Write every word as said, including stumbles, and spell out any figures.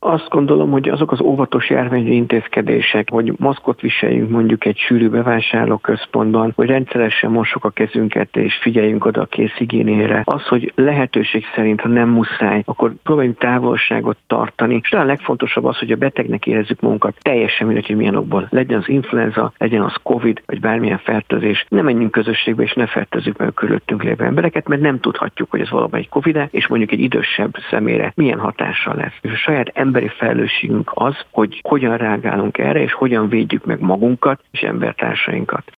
Azt gondolom, hogy azok az óvatos járványi intézkedések, hogy maszkot viseljünk mondjuk egy sűrű bevásárlóközpontban, hogy rendszeresen mossuk a kezünket és figyeljünk oda a kézhigiénére. Az, hogy lehetőség szerint, ha nem muszáj, akkor próbáljunk távolságot tartani. És talán a legfontosabb az, hogy a betegnek érezzük magunkat, teljesen mindegy, hogy milyen okból. Legyen az influenza, legyen az Covid, vagy bármilyen fertőzés. Ne menjünk közösségbe és ne fertőzzük meg a körülöttünk lévő embereket, mert nem tudhatjuk, hogy ez valóban egy Covid-e, és mondjuk egy idősebb személyre milyen hatással lesz. És a saját emberi felelősségünk az, hogy hogyan reagálunk erre, és hogyan védjük meg magunkat és embertársainkat.